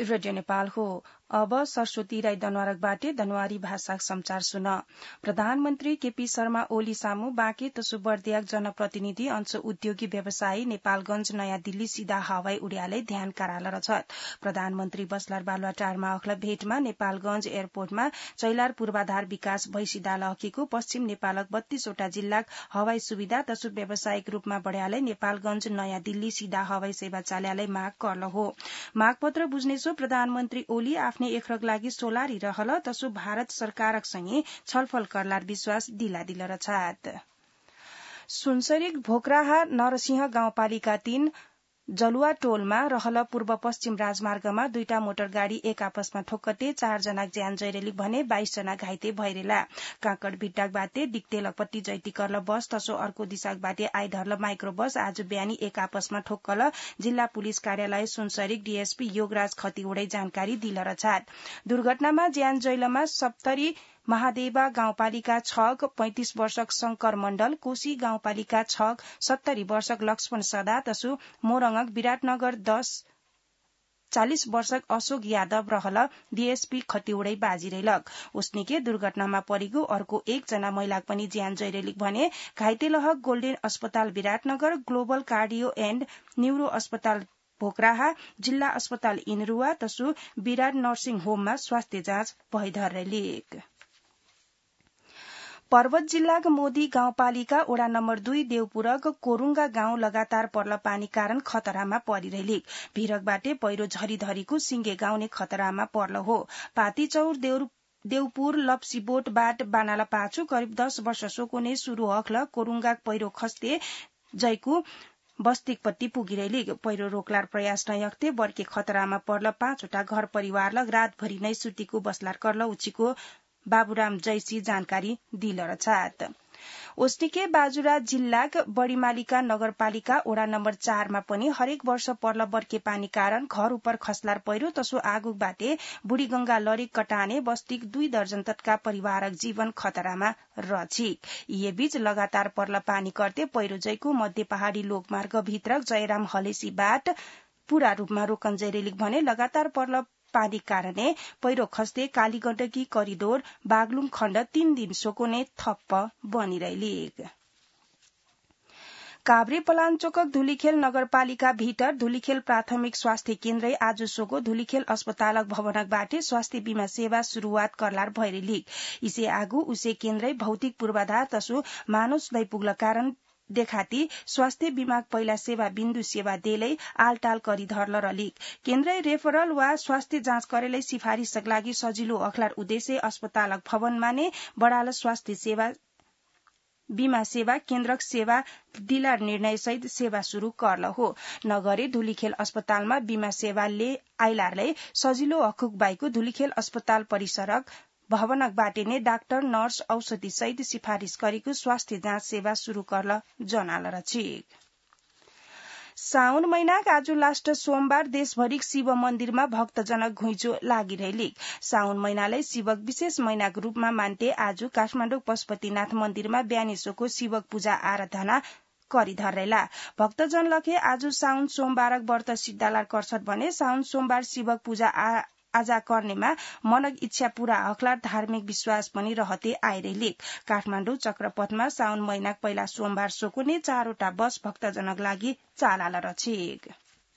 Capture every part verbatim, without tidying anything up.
Radio Nepal हो। अब सरस्वती राई दनवारकबाटे दनवारी भाषा समाचार सुन। प्रधानमन्त्री केपी शर्मा ओली सामु बाँके तसु बर्दियाक जनप्रतिनिधि अंश उद्योगी व्यवसायी नेपालगंज नयाँ दिल्ली सीधा हवाई उड्याले ध्यान कराल रछत। प्रधानमन्त्री बसलार बालुवाटारमा अखला भेटमा नेपालगंज एयरपोर्टमा चैलार पूर्वाधार विकास भइसिदा लहकेको पश्चिम नेपालक बत्तीसवटा जिल्लाक हवाई सुविधा तसु व्यावसायिक रूपमा बढ़्याले नेपालगंज नयाँ दिल्ली सीधा हवाई सेवा चाल्याले माग करल हो। मागपत्र बुझ्नेछो प्रधानमन्त्री ओली आफ्नै एखरक लागि सोलारी रहल तसु भारत सरकारक सँगै छलफल करलार विश्वास दिला दिल रछात। सुनसरीक भोकराहा नरसिंह गाउँपालिका तीन जलुवा टोलमा रहल पूर्व पश्चिम राजमार्गमा दुईटा मोटर गाड़ी एक आपसमा ठोक्कटे चार जना ज्यान जैरेली भने बाइस जना घाइते भइरेला। काँकड़ भिट्टाक बाटे दिक्ते लपत्ती जैती करल बस तसो अर्को दिशाक बाटे आइधरल माइक्रो बस आज बिहानी एक आपसमा ठोक्कल जिल्ला पुलिस कार्यालय सुनसरीक डीएसपी योगराज खतिवड़ै जानकारी दिल रछात। दुर्घटनामा ज्यान जैलमा सप्तरी महादेवा गाउँपालिका छग पैंतिस वर्षक शंकर मण्डल, कोशी गाउँपालिका छग सत्तरी वर्षक लक्ष्मण सदा तसु मोरङक विराटनगर दस चालीस वर्षक अशोक यादव रहल डीएसपी खतिवड़ै बाजिरेलक। उसनिके दुर्घटनामा परेको अर्को एकजना महिला पनि ज्यान जैरेलिक भने घाइते लहक गोल्डेन अस्पताल Biratnagar, global cardio and neuro अस्पताल भोकराहा, जिल्ला अस्पताल इनरुवा तसु विराट नर्सिङ होममा स्वास्थ्य जाँच भइधरेलिक। पर्वत जिल्लाक मोदी गाउँपालिका ओडा नम्बर दुई देवपुरक कोरुङ्गा गाउँ लगातार पर्ल पानी कारण खतरामा परिरहेलिक। भिरकबाटे पहिरो झरीधरीको सिंगे गाउने खतरामा पर्ल हो। पातीचौर देवपुर लप्सीबोट बाट बानाला पाछु करिब दस वर्ष सोकोने शुरू हखल कोरुङ्गाक पहिरो खस्ते जैकु बस्तिकपट्टि पुगिरहेलिक। पहिरो रोकलार प्रयास नयक्ते बर्के खतरामा पर्ल पाँचवटा घर परिवारलग रातभरि नै सुतीको बसलार करल उचिको बाबुराम जैसी जानकारी दिल रछात। ओस्टिके बाजुरा जिल्लाक बड़ीमालिका नगरपालिका ओडा नम्बर चारमा पनि हरेक वर्ष पर्ल बर्के पानी कारण घर उपर खस्लार पहिरो तसो आगुक बाटे बुढीगंगा लरिक कटाने बस्तिक दुई दर्जन तटका परिवारक जीवन खतरामा रछिक। यी बीच लगातार पर्ल पानी करते पहिरो जैको मध्य पहाड़ी लोकमार्ग भित्रक जयराम हलेसी बाट पूरा रूपमा रोकन जैरेलिक भने लगातार पर्ल पानी कारणे पहिरो खस्ते कालीगण्डकी करिडोर बागलुङ खण्ड तीन दिन सोकोने थप्प बनिरहेलिक। काभ्रे पलाञ्चोकक धुलीखेल नगरपालिका भीतर धुलीखेल प्राथमिक स्वास्थ्य केन्द्र आज सोको धुलीखेल अस्पतालक भवनक बाटे स्वास्थ्य बीमा सेवा शुरूआत करलार भइरेलिक। इसे आगु उसे केन्द्र भौतिक पूर्वाधार तसु मानुष दैपुग्ल कारण देखाती स्वास्थ्य बीमा पहिला सेवा बिन्दु सेवा देलै आलटाल करी धरल रलिक। केन्द्र रेफरल वा स्वास्थ्य जाँच करेलै सिफारिशक लागि सजिलो अखलार उद्देश्य अस्पतालक भवनमा ने बडाल स्वास्थ्य सेवा बीमा सेवा केन्द्रक सेवा दिलार निर्णय सहित सेवा शुरू करल हो। नगरे धुलीखेल अस्पतालमा बीमा सेवाले आइलारले सजिलो हकुक बाइको धुलीखेल अस्पताल परिसरक भवनक बाटे ने डाक्टर नर्स औषधि सहित सिफारिश गरेको स्वास्थ्य जाँच सेवा शुरू करल जनाल रछिक। साउन महिनाक आज लास्ट सोमबार देशभरिक शिव मन्दिरमा भक्तजनक घुइँचो लागिरहेलिक। साउन महिनालाई शिवक विशेष महिनाक रूपमा मान्ते आज काठमाडौँ पशुपतिनाथ मन्दिरमा बिहानीसोको शिवक पूजा आराधना करिधरेला। भक्तजन लखे आज साउन सोमबारक व्रत सिद्धालार कर्छट भने साउन सोमबार शिवक पूजा आजा गर्नेमा मनक इच्छा पूरा हकलार धार्मिक विश्वास पनि रहते आइरहेलिक। काठमाडौँ चक्रपथमा साउन महिनाक पहिला सोमबार सोकुने चारवटा बस भक्तजनक लागि चालाल रछिक।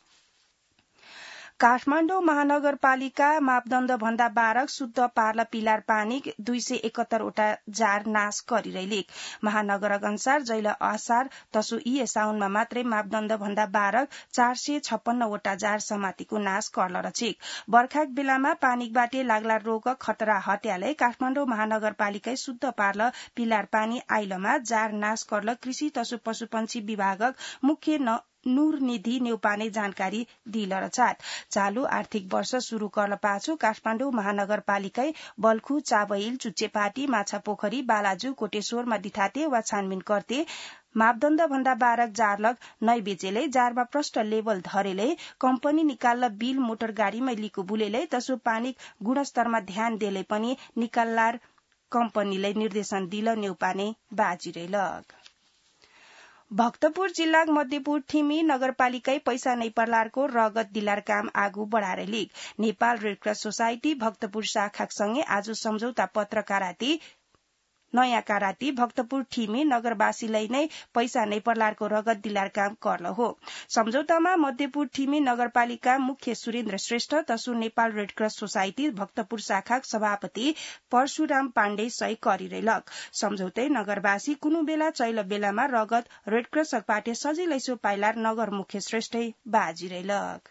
काठमाडौँ महानगरपालिका मापदण्ड भन्दा बाह्र शुद्ध पार्ल पिलार पानी दुई सय एकहत्तरवटा जार नाश गरिरहेलिक। महानगरक अनुसार जैल असार तसु यी साउनमा मात्रै मापदण्ड भन्दा बाह्र चार सय छप्पन्नवटा जार समातिको नाश करल रछिक। बर्खाक बेलामा पानीक बाटे लाग्ला रोग खतरा हट्याले काठमाडौँ महानगरपालिका शुद्ध पार्ल पिलार पानी आइलमा जार नाश करल कृषि तसु पशुपन्छी विभागक मुख्य न नूर निधि नेउपाने जानकारी दिल रछात। चालू आर्थिक वर्ष शुरू करल पाछु काठमाडौँ महानगरपालिका बल्खु चाबैल चुच्चेपाटी माछापोखरी बालाजु कोटेश्वरमा दिठाते वा छानबिन करते मापदण्ड भन्दा बाह्र जारलग नै बेचेलै जारमा प्रष्ट लेभल धरेलै कम्पनी निकाल्ल बिल मोटर गाडीमै लिको बुलेलै तसो पानी गुणस्तरमा ध्यान देलै पनि निकाल्लार कम्पनीलाई निर्देशन दिल नेउपाने बाजिरेलग। भक्तपुर जिल्ला मध्यपुर ठिमी नगरपालिकै पैसा नै पर्लारको रगत दिलार काम आगू बढ़ाएर लिग नेपाल रेडक्रस सोसाइटी भक्तपुर शाखासँगै आज सम्झौता पत्र काराती नयाँ काराती भक्तपुर ठिमी नगरवासीलाई नै पैसा नै पर्लारको रगत दिलार काम गर्ल हो। सम्झौतामा मध्यपुर ठिमी नगरपालिका मुख्य सुरेन्द्र श्रेष्ठ तसु नेपाल रेडक्रस सोसाइटी भक्तपुर शाखा सभापति परशुराम पाण्डे सही गरिरहेलक। सम्झौतै नगरवासी कुनु बेला चैल बेलामा रगत रेडक्रस पाटे सजिलैसो पाइलार नगर मुख्य श्रेष्ठै बाजिरहेलक।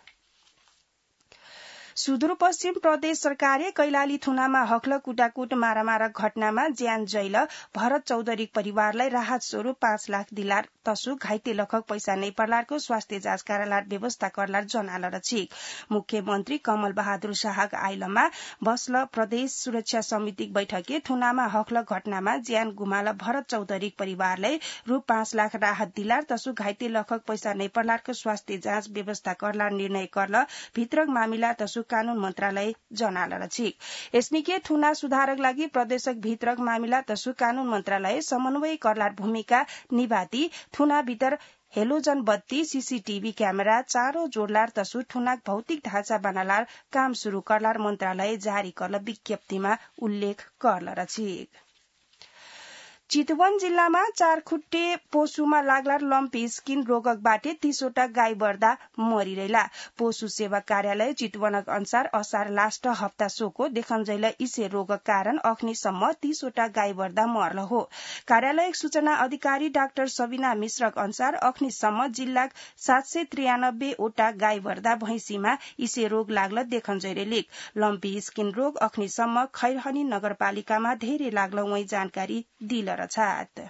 सुदूरपश्चिम प्रदेश सरकारले कैलाली थुनामा हक्ल कुटाकुट मारामारा घटनामा ज्यान जैल भरत चौधरी परिवारलाई राहत स्वरूप पाँच लाख दिलार तसु घाइते लखक पैसा नै पर्लारको स्वास्थ्य जाँच कार्यालय व्यवस्था करलार जनाल रछिक। मुख्यमन्त्री कमल बहादुर शाहक आइलमा बस्ल प्रदेश सुरक्षा समिति बैठके थुनामा हक्ल घटनामा ज्यान गुमाल भरत चौधरी परिवारलाई रु पाँच लाख राहत दिलार तसु घाइते लखक पैसा नै पर्लारको स्वास्थ्य जाँच व्यवस्था करलार निर्णय करल भित्रक मामिला तसु कानून मन्त्रालय जनाल रछिक। यसनिके थुना सुधारक लागि प्रदेशक भित्रक मामिला तसु कानून मन्त्रालय समन्वय करलार भूमिका निभाती थुना भित्र हेलोजन बत्ती सीसीटीवी क्यामेरा चारो जोड़लार तसु थुनाक भौतिक ढाँचा बनालार काम शुरू करलार मन्त्रालय जारी करल विज्ञप्तिमा उल्लेख करल रछिक। चितवन जिल्लामा चार खुट्टे पशुमा लाग्लार लम्पी स्किन रोगक बाटे तीसवटा गाई बर्दा मरिरहेला। पशु सेवा कार्यालय चितवनक अनुसार असार लास्ट हप्ता सोको देखन्जैल इसे रोगक कारण अख्नीसम्म तीसवटा गाई बर्दा मर्ल हो। कार्यालय सूचना अधिकारी डाक्टर सबिना मिश्रक अनुसार अख्नीसम्म जिल्लाक सात सय त्रियानब्बे वटा गाई बर्दा भैंसीमा इसे रोग लाग्ल देखन्जैले लम्पी स्किन रोग अख्नीसम्म खैरहनी नगरपालिकामा धेरै लाग्ल उही जानकारी दिल छात।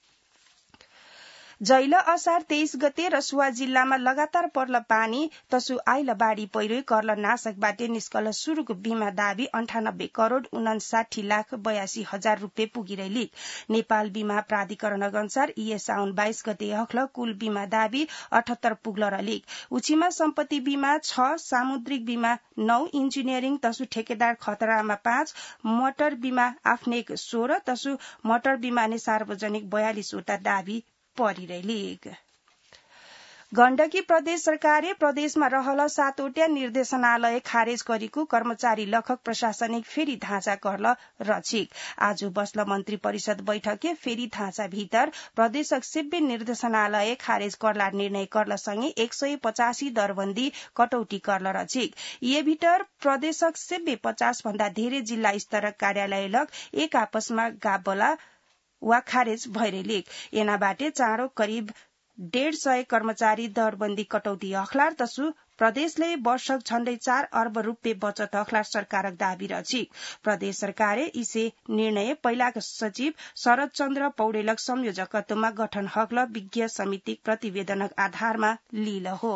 जैल असार तेइस गते रसुवा जिल्लामा लगातार पर्ल पानी तसु आइल बाढ़ी पहिरो कर्ल नाशक बाटे निस्कल सुरुको बीमा दावी अन्ठानब्बे करोड़ उनासाठी लाख बयासी हजार रूपियाँ पुगिरहेली। नेपाल बीमा प्राधिकरण अनुसार इए साउन बाइस गते हक्ल कुल बीमा दावी अठहत्तर पुग्ल रलिक। उछीमा सम्पत्ति बीमा छ, सामुद्रिक बीमा नौ, इन्जिनियरिङ तसु ठेकेदार खतरामा पाँच, मोटर बीमा आफ्नेक सोह्र तसु मोटर बीमा ने सार्वजनिक बयालीसवटा दावी परिरहेलिक। गण्डकी प्रदेश सरकारले प्रदेशमा रहल सातवटा निर्देशनालय खारेज गरेको कर्मचारी लखक प्रशासनिक फेरि ढाँचा करल रछिक। आज बस्ल मन्त्री परिषद बैठकले फेरि ढाँचा भीतर प्रदेशक सेब्बे निर्देशनालय खारेज करलार निर्णय करल सँगै एक सय पचासी दरबन्दी कटौती करल रछिक। ये भीतर प्रदेशक सेब्बे पचास भन्दा धेरै जिल्ला स्तरक कार्यालय लग एक आपसमा गाबला वा खारेज भइरहेलिक। एनाबाटे चाँडो करिब डेढ़ सय कर्मचारी दरबन्दी कटौती अखलार तसु प्रदेशले वर्षक झण्डै चार अर्ब रूपियाँ बचत अखलार सरकारक दावी रछिक। प्रदेश सरकारले इसे निर्णय पहिलाका सचिव शरद चन्द्र पौडेलक संयोजकत्वमा गठन हक्ल विज्ञ समिति प्रतिवेदनक आधारमा लील हो।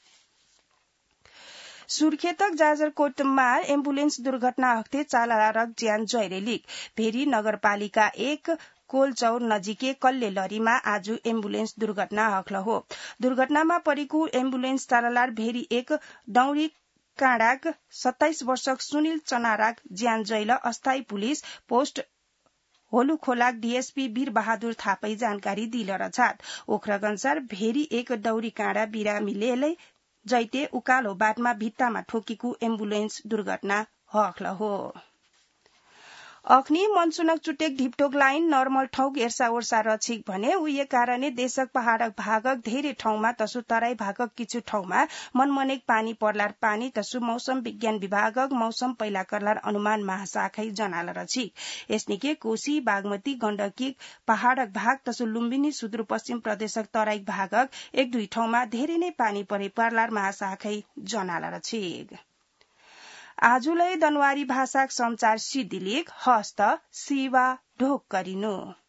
सुर्खेतक जाजरकोटमा एम्बुलेन्स दुर्घटना हक्ते चालक ज्यान जयरेलिक। भेरी नगरपालिका एक कोलचौर नजिकै कल्ले लरीमा आज एम्बुलेन्स दुर्घटना हक्ल हो। दुर्घटनामा परेको एम्बुलेन्स चाललार भेरी एक डौरी काँडाक सत्ताइस वर्षक सुनिल चनाराक ज्यान जैल अस्थायी पुलिस पोस्ट होलुखोलाक डीएसपी वीर बहादुर थापै जानकारी दिल रछात। ओखरक अनुसार भेरी एक डौरी काँडा बिरामीले जैते उकालो बाटमा भित्तामा ठोकेको एम्बुलेन्स दुर्घटना हक्ल हो। अख्नी मनसुनक चुटेक ढिप्टोक लाइन नर्मल ठौक एर्सा ओर्सा रछिक भने उये कारणे देशक पहाड़क भागक धेरै ठाउँमा तसु तराई भागक किछु ठाउँमा मनमनेक पानी पर्लार पानी तसु मौसम विज्ञान विभागक मौसम पैला करलार अनुमान महाशाखै जनाल रछिक। यसनिके कोशी बागमती गण्डकी पहाड़क भाग तसु लुम्बिनी सुदूरपश्चिम प्रदेशक तराई भागक एक दुई ठाउँमा धेरै नै पानी परे पर्लार महाशाखै जनाल रछिक। आजुलै दनवारी भाषाक संचार सिद्धिलेख हस्त सेवा ढोक गरिनु।